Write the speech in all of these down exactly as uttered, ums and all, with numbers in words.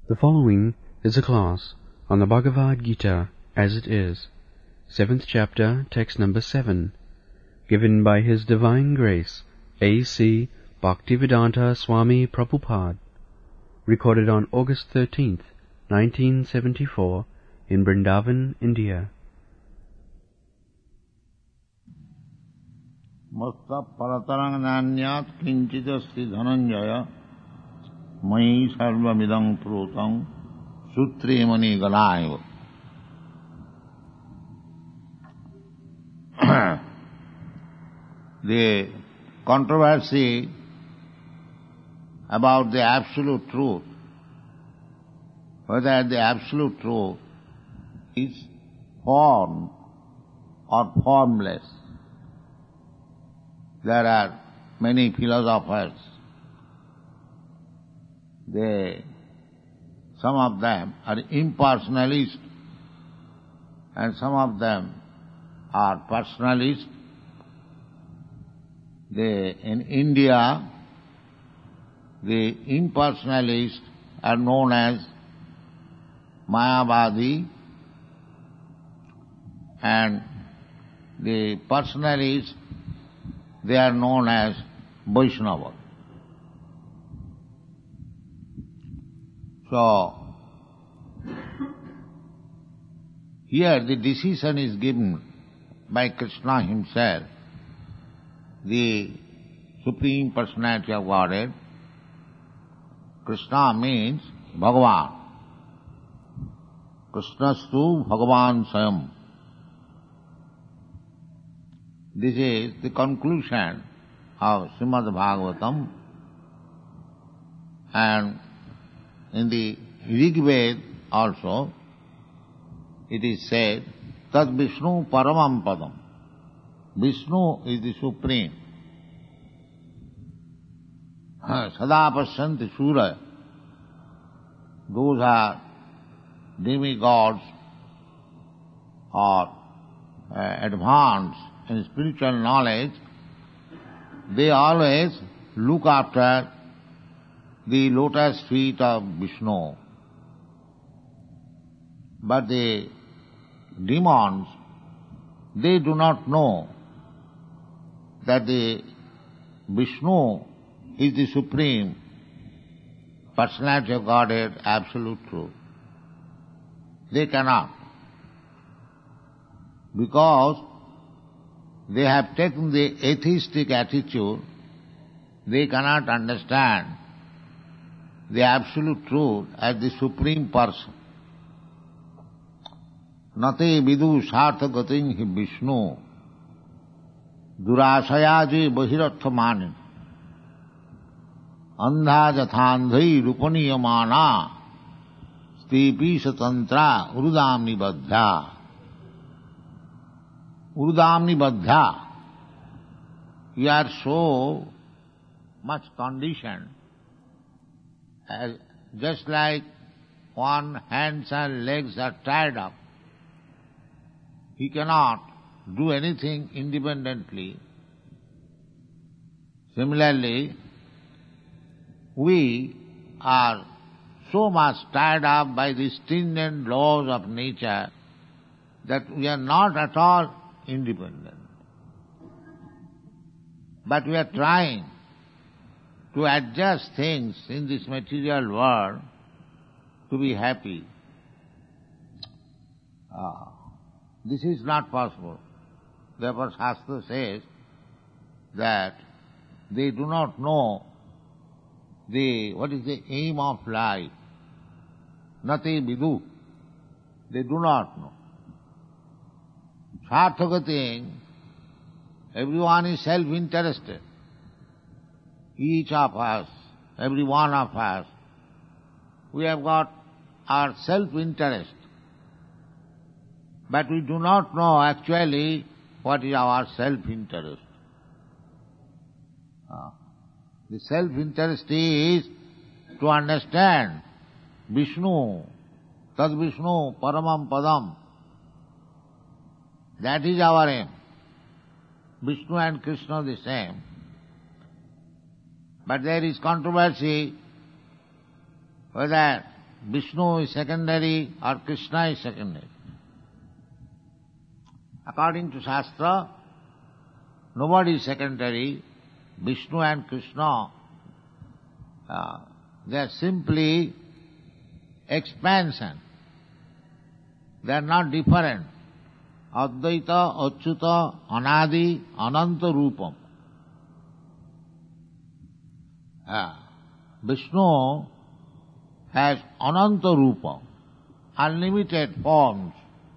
The following is a class on the Bhagavad Gita as it is, seventh chapter, text number seven, given by His Divine Grace, A C Bhaktivedanta Swami Prabhupada, recorded on August thirteenth, nineteen seventy-four, in Vrindavan, India. Masta paratarang nanyat kinchidasti dhananjaya mai sarvamidang protang sutre mani galayava. The controversy about the absolute truth, whether the absolute truth is form or formless. There are many philosophers. They, some of them are impersonalists and some of them are personalists. They, in India, the impersonalists are known as Mayavadi and the personalists, they are known as Vaishnava. So, here the decision is given by Krishna himself, the Supreme Personality of Godhead. Krishna means Bhagavan. Krishnastu Bhagavan Swayam. This is the conclusion of Srimad Bhagavatam, and in the Rig Veda also it is said, Tad Vishnu Paramam Padam. Vishnu is the Supreme. Sada Pasyanti Surya. Those are demigods or uh, advanced in spiritual knowledge. They always look after the lotus feet of Vishnu. But the demons, they do not know that the Vishnu is the Supreme Personality of Godhead, Absolute Truth. They cannot. Because they have taken the atheistic attitude, they cannot understand the absolute truth as the Supreme Person. Nate vidu sarthagatin hi Vishnu durashayaji bahiratthamani andha jathandhai rupaniyamana stepi satantra urudamni baddha. Urudamni baddha. You are so much conditioned, as just like one hands and legs are tied up. He cannot do anything independently. Similarly, we are so much tied up by the stringent laws of nature that we are not at all independent. But we are trying to adjust things in this material world to be happy. Ah, this is not possible. Therefore Shastra says that they do not know the what is the aim of life. Nati vidu. They do not know. Sarthagatin, everyone is self-interested. Each of us, every one of us, we have got our self-interest. But we do not know actually what is our self-interest. Uh, the self-interest is to understand Vishnu, Tad Vishnu Paramam Padam. That is our aim. Vishnu and Krishna the same. But there is controversy whether Vishnu is secondary or Krishna is secondary. According to Shastra, nobody is secondary. Vishnu and Krishna, uh, they are simply expansion. They are not different. Advaita, Achyuta, Anadi, Ananta Rupam. Uh, Vishnu has Ananta Rupa, unlimited forms.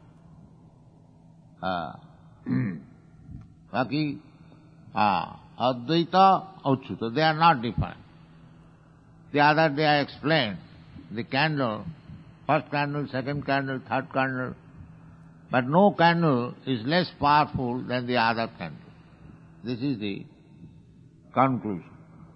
Uh, Baki, uh, Advaita, Achyuta, they are not different. The other day I explained the candle, first candle, second candle, third candle, but no candle is less powerful than the other candle. This is the conclusion.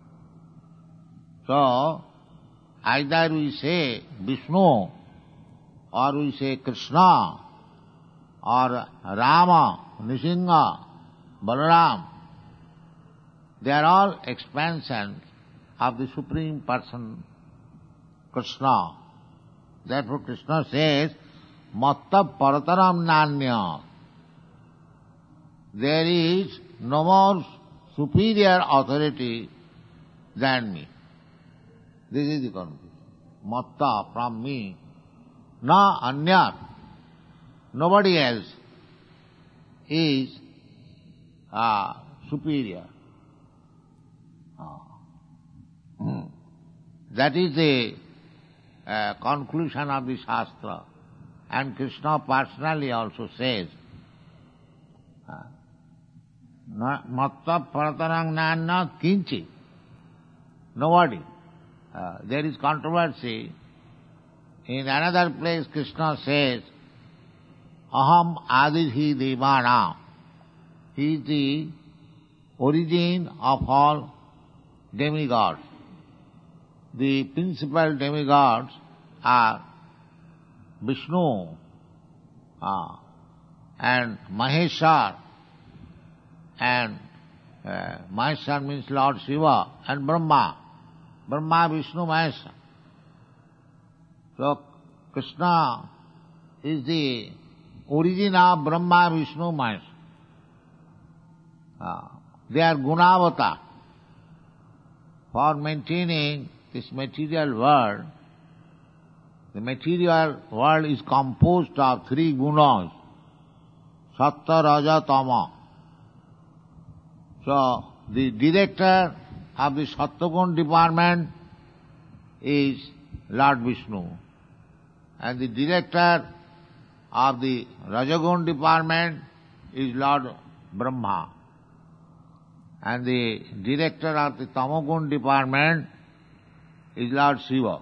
So, either we say Vishnu, or we say Krishna, or Rama, Nrsimha, Balaram, they are all expansions of the Supreme Person, Krishna. Therefore Krishna says, Matta parataram nanya. There is no more superior authority than me. This is the conclusion. Matta, from me, na anyat. Nobody else is uh, superior. Uh, hmm. That is the uh, conclusion of the Shastra. And Krishna personally also says, Matta paratarang nanna kinchi. Nobody. Uh, there is controversy. In another place Krishna says, Aham adidhi devana. He is the origin of all demigods. The principal demigods are Vishnu uh, and Maheshwar, and uh, Maheshwar means Lord Shiva, and Brahma. Brahma, Vishnu, Maheshwar. So Krishna is the origin of Brahma, Vishnu, Maheshwar. Uh, they are Gunavata. For maintaining this material world, the material world is composed of three gunas, Sattva, Raja, Tama. So, the director of the Sattva-gun department is Lord Vishnu, and the director of the Rajagun department is Lord Brahma, and the director of the Tamagun department is Lord Shiva.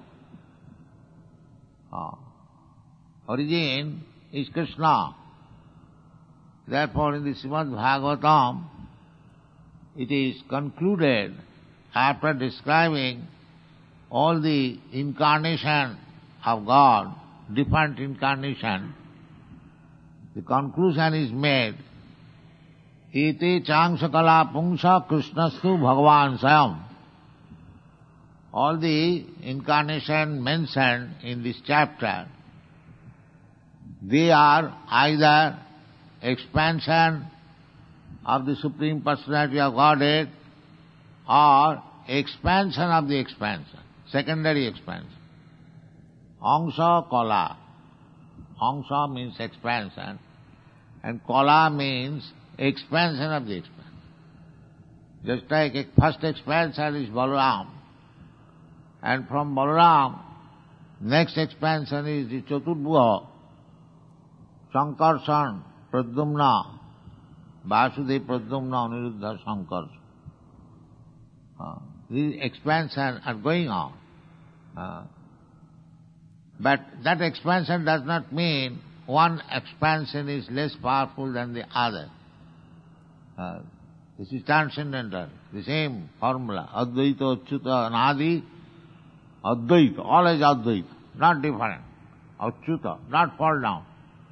Uh, origin is Krishna. Therefore in the Srimad Bhagavatam it is concluded, after describing all the incarnation of God, different incarnation, the conclusion is made, Iti changsakala pungsa krishnastu bhagavan sayam. All the incarnation mentioned in this chapter, they are either expansion of the Supreme Personality of Godhead or expansion of the expansion, secondary expansion. Angsa kala. Angsa means expansion, and kala means expansion of the expansion. Just like a first expansion is Balaram, and from Balaram, next expansion is the Chaturbhuja, Sankarshan, Pradyumna, Vasudeva, Pradyumna, Aniruddha, Sankarshan. Uh, these expansions are going on. Uh, but that expansion does not mean one expansion is less powerful than the other. Uh, this is transcendental, the same formula. Advaita, Achyuta, Anadi, Advaita, always Advaita, not different. Achyuta, not fall down.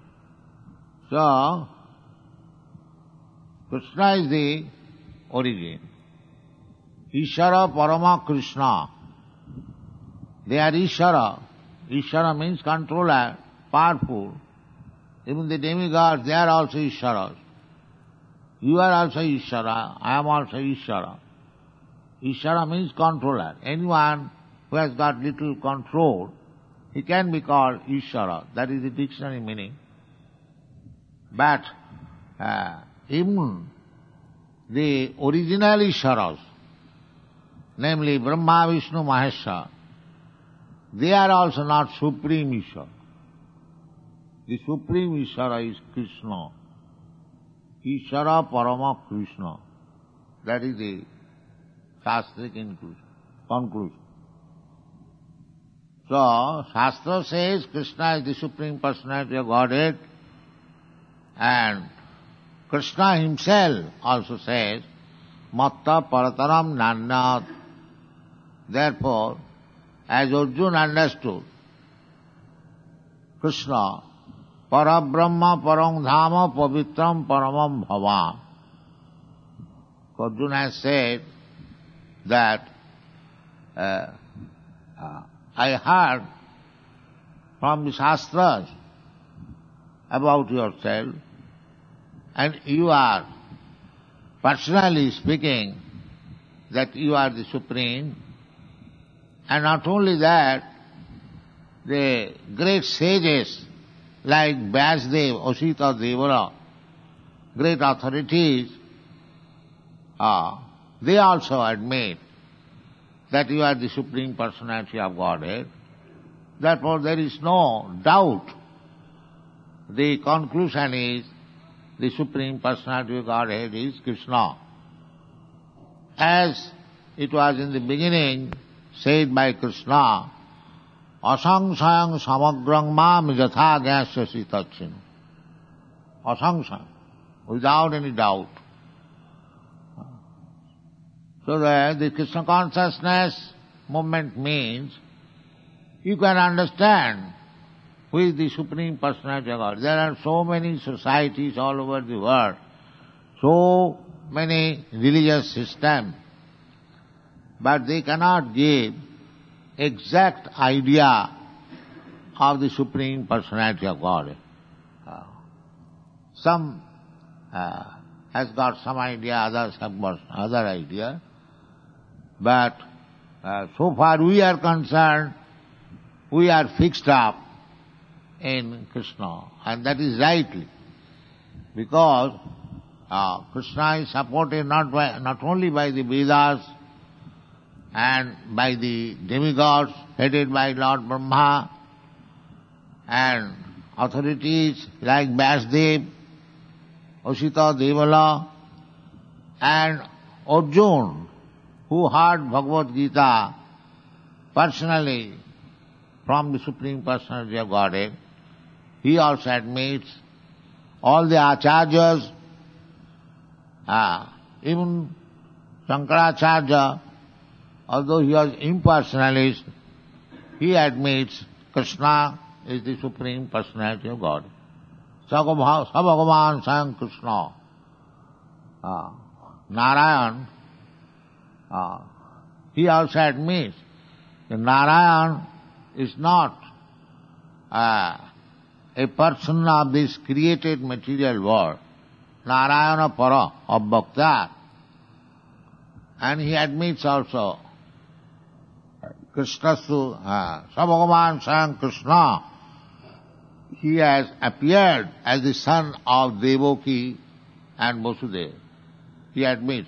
So, Krishna is the origin. Ishara Parama Krishna. They are Ishara. Ishvara means controller, powerful. Even the demigods, they are also Ishvaras. You are also Ishvara, I am also Ishvara. Ishvara means controller. Anyone who has got little control, he can be called Ishvara. That is the dictionary meaning. But uh, even the original Ishvaras, namely Brahma, Vishnu, Maheshwara, they are also not Supreme Ishvara. The Supreme Ishvara is Krishna. Ishvara Parama Krishna. That is the Shastric conclusion. So, Shastra says Krishna is the Supreme Personality of Godhead, and Krishna himself also says, Matta Parataram Nanyat. Therefore, as Arjuna understood, Krishna, Parabrahma Parang Dhama Pavitram Paramam Bhavam. Arjuna has said that uh, uh, I heard from the Shastras about yourself, and you are personally speaking that you are the Supreme, and not only that, the great sages like Vyasdev, Asita Devara, great authorities, uh, they also admit that you are the Supreme Personality of Godhead. Therefore there is no doubt. The conclusion is the Supreme Personality of Godhead is Krishna. As it was in the beginning said by Krishna, Asangsayang samagrang mam jatha gyasya tachin. Asangsayang, without any doubt. So that the Krishna consciousness movement means you can understand who is the Supreme Personality of God. There are so many societies all over the world, so many religious systems, but they cannot give exact idea of the Supreme Personality of God. Uh, some uh, has got some idea, others have got other idea, but uh, so far we are concerned, we are fixed up in Krishna, and that is rightly, because uh, Krishna is supported not by, not only by the Vedas and by the demigods headed by Lord Brahma and authorities like Vyasdev, Asita Devala, and Arjuna, who heard Bhagavad Gita personally from the Supreme Personality of Godhead. He also admits all the acharyas, uh, even Shankaracharya, although he was impersonalist, he admits Krishna is the Supreme Personality of God. Sabhagavan Sayam Krishna. Uh, Narayan, uh, he also admits that Narayan is not uh, a person of this created material world. Narayana Para, of Bhakta. And he admits also Krishna, uh, Sabhagavan Sayam Krishna, he has appeared as the son of Devaki and Vasudeva. He admits.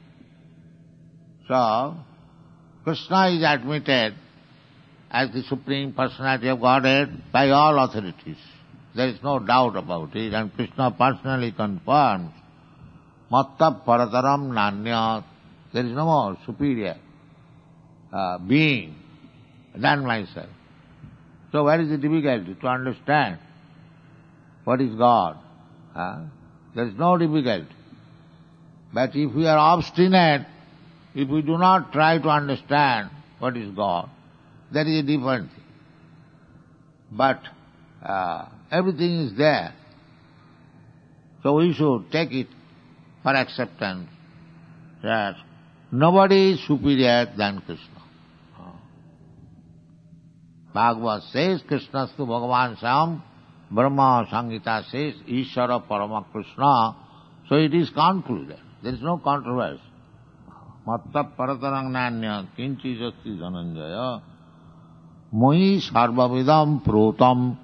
So, Krishna is admitted as the Supreme Personality of Godhead by all authorities. There is no doubt about it, and Krishna personally confirms, Matta Parataram Nanyat. There is no more superior uh, being than myself. So where is the difficulty to understand what is God? Huh? There is no difficulty. But if we are obstinate, if we do not try to understand what is God, that is a different thing. But uh, everything is there. So we should take it for acceptance that nobody is superior than Krishna. Bhagavad says, Krishnastu Bhagavan Sam, Brahma Sangita says, Ishvara Parama Krishna. So it is concluded. There is no controversy. Matta Paratarang Nanya Kinchi Jasti Dhananjaya Moi Sarvavidam Protam.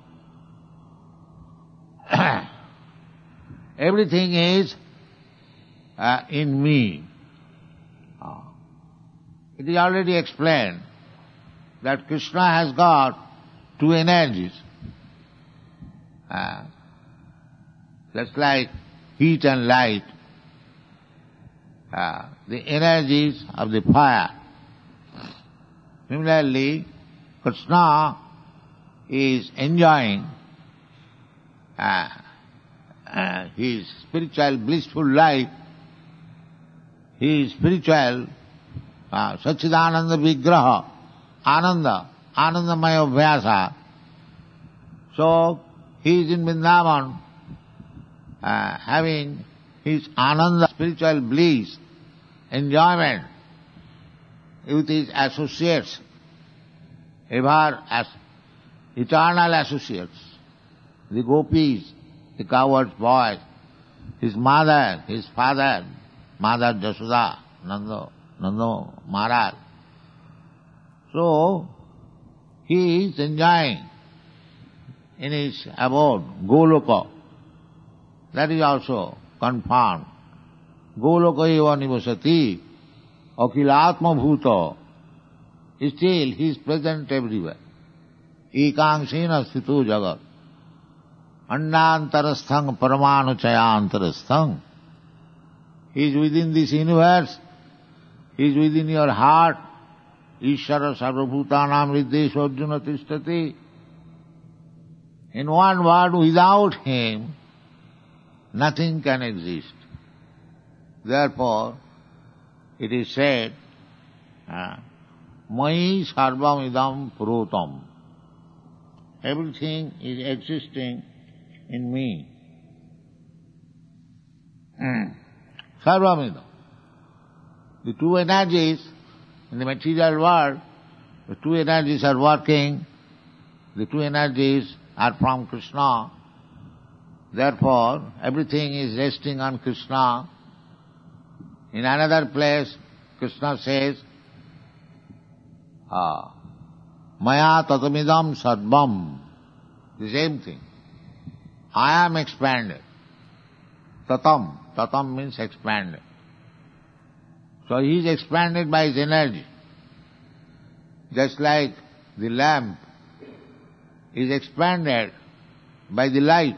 Everything is uh, in me. Uh, it is already explained that Krishna has got two energies. Uh, just like heat and light. Uh, the energies of the fire. Similarly, Krishna is enjoying uh, uh, his spiritual blissful life, his spiritual uh, Sachidananda Vigraha, Ananda, Anandamaya Vyasa. So, he is in Vrindavan uh, having his Ananda, spiritual bliss, enjoyment with his associates, ever as eternal associates, the gopis, the cowherd's boys, his mother, his father, Mother Jasoda, Nanda, Nanda Maharaj. So, he is enjoying in his abode, Goloka. That is also confirmed. Goloka eva nivasati, akilatma bhuta. Still, he is present everywhere. Ekangsena sthito jagat. Andantarasthang paramanu chayantarasthang. He is within this universe. He is within your heart. Ishvara sarvabhutanam riddesha arjuna tishtati. In one word, without him, nothing can exist. Therefore, it is said, Mai sarvam idam purotam. Everything is existing in me. Sarvam idam. The two energies in the material world, the two energies are working, the two energies are from Krishna. Therefore, everything is resting on Krishna. In another place, Krishna says, ah, Maya tatamidam sarvam. The same thing. I am expanded. Tatam. Tatam means expanded. So he is expanded by his energy. Just like the lamp is expanded by the light.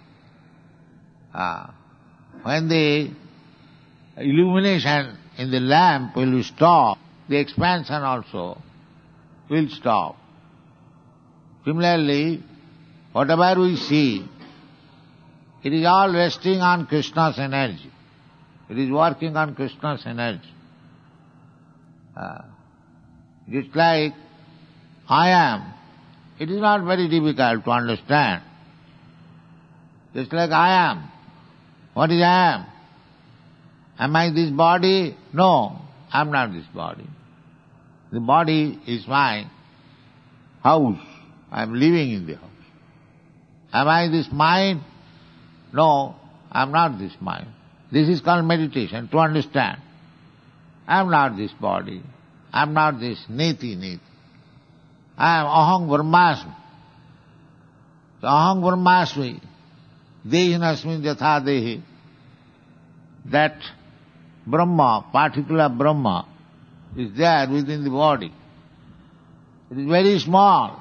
Ah, when the illumination in the lamp will stop, the expansion also will stop. Similarly, whatever we see, it is all resting on Krishna's energy. It is working on Krishna's energy. Uh, it's like I am. It is not very difficult to understand. Just like I am. What is I am? Am I this body? No, I am not this body. The body is my house. I am living in the house. Am I this mind? No, I am not this mind. This is called meditation, to understand. I am not this body. I am not this neti neti. I am aham brahmasmi. So aham brahmasmi, dehinasmin jatha dehi. That Brahma, particular Brahma, is there within the body. It is very small.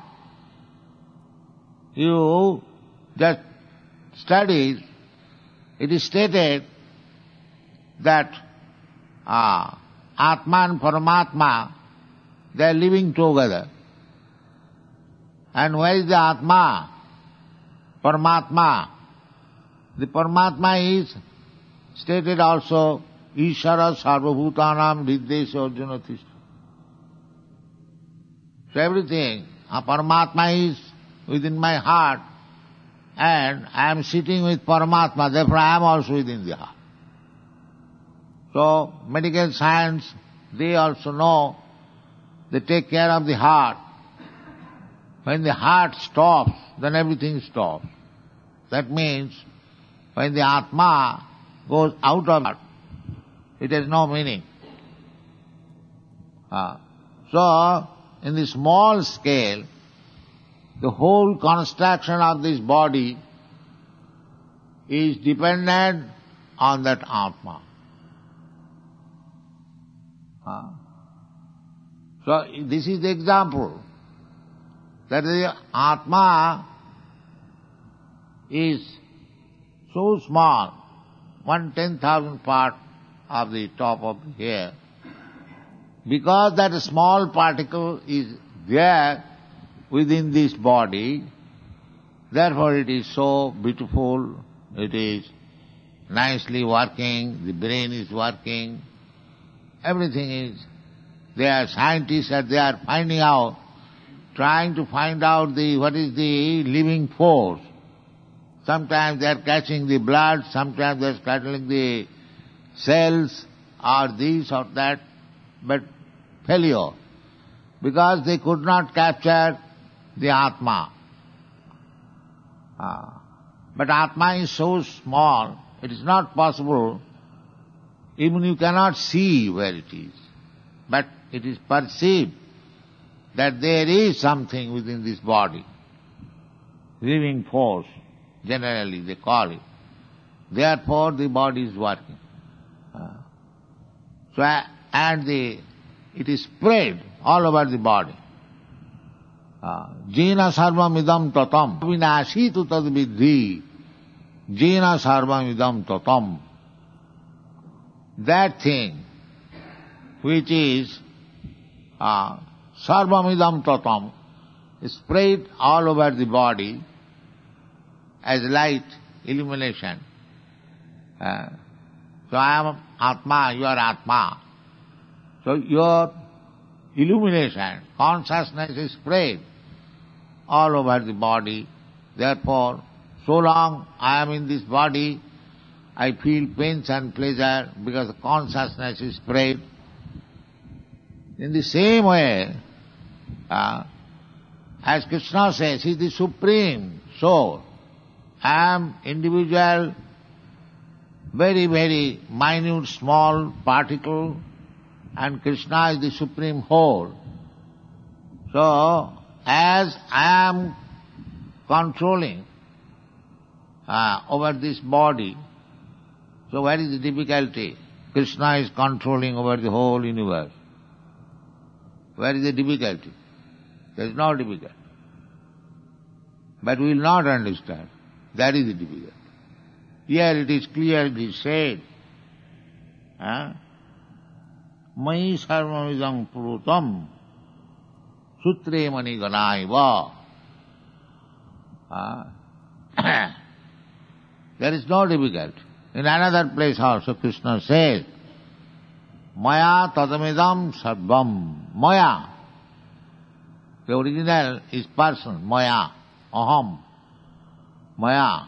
You just study, it is stated that ah, Atma and Paramatma, they are living together. And where is the Atma? Paramatma. The Paramatma is stated also, Ishvara sarvabhutanam riddesha arjuna tishta. So everything, a Paramatma is within my heart, and I am sitting with Paramatma, therefore I am also within the heart. So, medical science, they also know, they take care of the heart. When the heart stops, then everything stops. That means when the Atma goes out of heart, it has no meaning. Uh, so, in the small scale, the whole construction of this body is dependent on that Atma. Uh, so, this is the example. That the Atma is so small, one ten thousand part of the top of the hair. Because that small particle is there within this body, therefore it is so beautiful, it is nicely working, the brain is working, everything is. There are scientists that they are finding out, trying to find out the what is the living force. Sometimes they are catching the blood, sometimes they are catching the cells, or this or that, but failure, because they could not capture the Atma. Uh, but Atma is so small, it is not possible, even you cannot see where it is, but it is perceived that there is something within this body, living force, generally they call it. Therefore the body is working. Uh, so, and the, it is spread all over the body. Jena sarvam idam tatam vinashitu tad vidhi. Jena sarvam idam tatam. That thing which is uh, sarvam idam tatam is spread all over the body as light, illumination. Uh, so I am Atma, you are Atma. So your illumination, consciousness is spread all over the body. Therefore, so long I am in this body, I feel pains and pleasure because consciousness is spread. In the same way, uh, as Krishna says, he is the Supreme Soul. I am individual, very, very minute, small particle, and Krishna is the Supreme Whole. So, as I am controlling uh, over this body, so where is the difficulty? Krishna is controlling over the whole universe. Where is the difficulty? There is no difficulty. But we will not understand. That is the difficulty. Here it is clearly said, huh? Mai sarvamidam purutam sutre mani ganaiva. There is no difficulty. In another place also Krishna says, Maya tadamidam sarvam. Maya. The original is person, Maya, aham. Maya.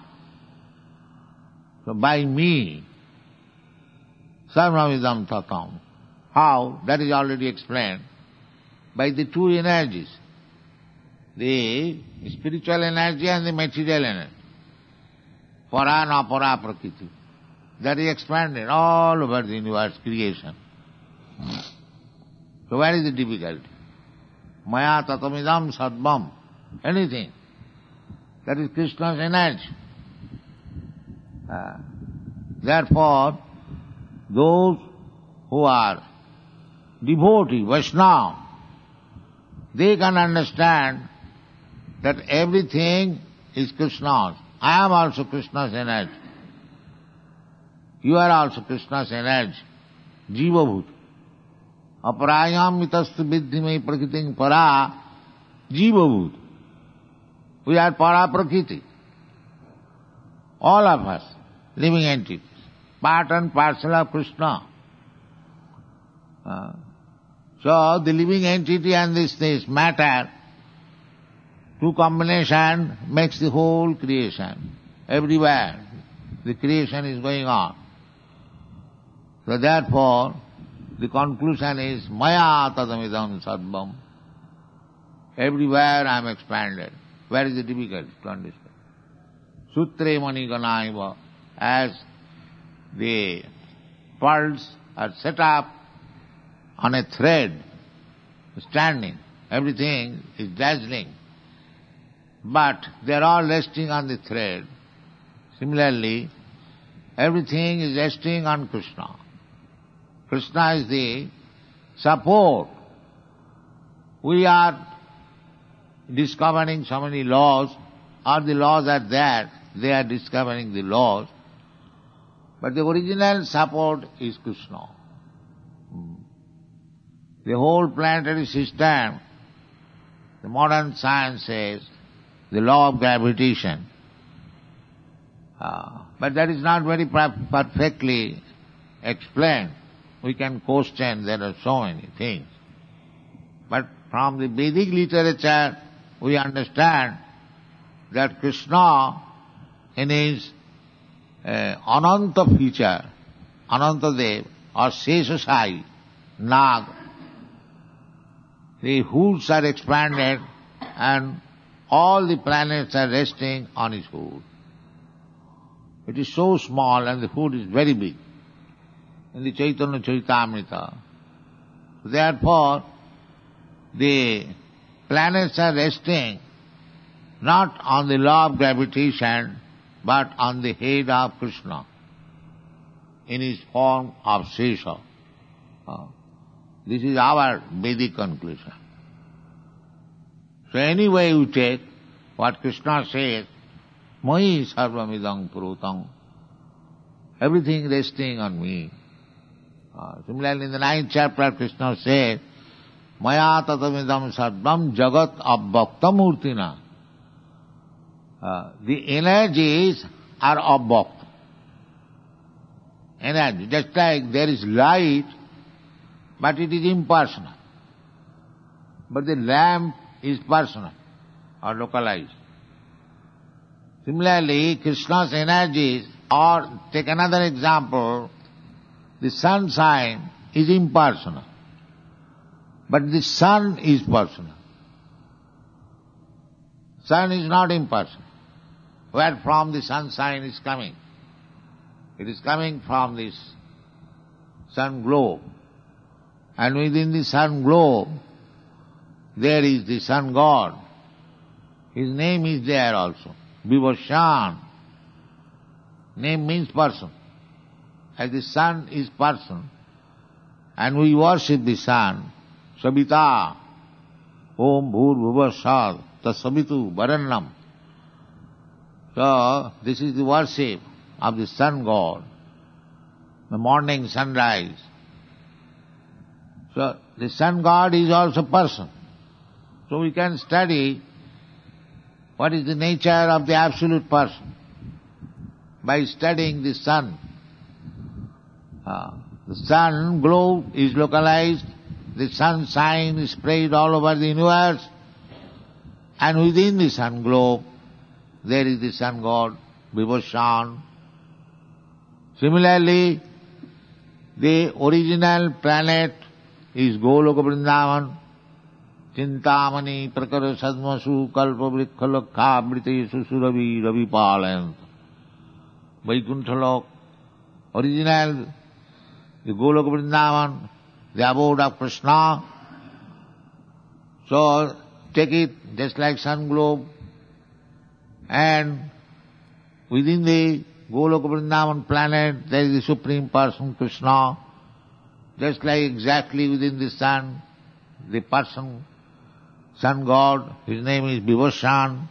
So by me, sarvamidam tatam. How? That is already explained. By the two energies. The spiritual energy and the material energy. Para na para prakriti. That is expanded all over the universe creation. So where is the difficulty? Maya tatamidam sadvam. Anything. That is Krishna's energy. Uh, therefore, those who are devotee, Vaishnava, they can understand that everything is Krishna's. I am also Krishna's energy. You are also Krishna's energy. Jiva bhut. Aparayam mitastu viddhime prakriting para jiva bhut. We are para prakriti. All of us, living entities, part and parcel of Krishna. Uh, so the living entity and this, this matter, two combination makes the whole creation. Everywhere the creation is going on. So therefore, the conclusion is Maya tadamidam sadvam. everywhere I am expanded. Where is the difficulty to understand? Sutre mani ganaiva, as the pearls are set up on a thread, standing, everything is dazzling, but they are all resting on the thread. Similarly, everything is resting on Krishna. Krishna is the support. We are discovering so many laws, or the laws are there, they are discovering the laws, but the original support is Krishna. The whole planetary system, the modern science says, the law of gravitation. Uh, but that is not very per- perfectly explained. We can question, there are so many things. But from the Vedic literature, we understand that Krishna, in his uh, Ananta feature, Anantadev, or Seshasai, Nag, the hoods are expanded and all the planets are resting on his hood. It is so small and the hood is very big in the Chaitanya Charitamrita. Therefore, the planets are resting not on the law of gravitation, but on the head of Krishna in his form of Sesha. Uh, this is our Vedic conclusion. So anyway you take what Krishna says, Mai sarvamidang purutang, everything resting on me. Uh, similarly in the ninth chapter Krishna says, Maya tatamidam sarvam jagat abbhakta murtina. Uh, the energies are abbhakta. Energy, just like there is light, but it is impersonal. But the lamp is personal or localized. Similarly, Krishna's energies, or take another example, the sunshine is impersonal, but the sun is personal. Sun is not impersonal. Where from the sunshine is coming? It is coming from this sun globe. And within the sun globe, there is the sun god. His name is there also, Vibhushan. Name means person. As the sun is person, and we worship the sun, Sabita, Om Bhur Bhuvasad, Tasabitu Varannam. So, this is the worship of the sun god, the morning sunrise. So, the sun god is also person. So we can study what is the nature of the absolute person by studying the sun. Uh, the sun globe is localized, the sunshine is spread all over the universe, and within the sun globe there is the sun god, Vibhushan. Similarly, the original planet is Goloka Vrindavan, Chintamani Prakara Sadmasu Kalpa Vrikha Lakha Britesu Suravi Ravi Palayant. Vaikunthalok, original, the Goloka Vrindavan, the abode of Krishna. So, take it just like sun globe, and within the Goloka Vrindavan planet there is the Supreme Person Krishna, just like exactly within the sun, the person, sun god, his name is Vibhushan,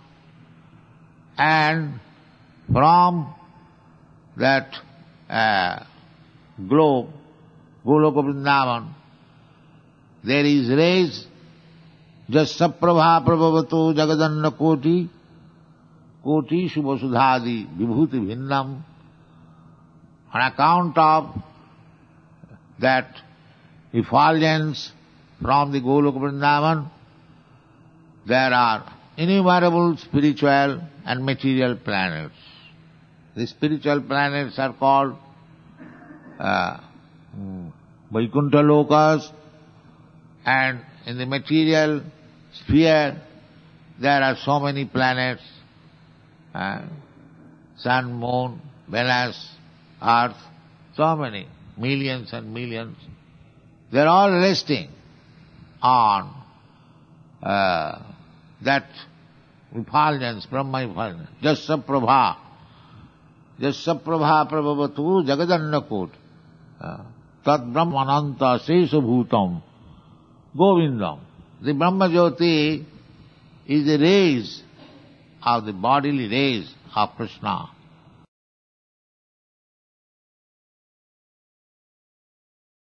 and from that uh, globe, Goloka Vrindavan, there is rays, Jasaprabha Prabhavato Jagadanna Koti, Koti Shubhasudhadi Vibhuti Bhinnam, on account of that effulgence from the Goloka Vrindavan, there are innumerable spiritual and material planets. The spiritual planets are called uh, Vaikuntha Lokas, and in the material sphere, there are so many planets, uh, sun, moon, Venus, earth, so many, millions and millions. They are all resting on uh, that effulgence, Brahma effulgence, Jasya Prabha. Jasya Prabha Prabhavatu Jagadannakut. Tat Brahmananta Sesha Bhutam Govindam. The Brahma Jyoti is the rays of the bodily rays of Krishna.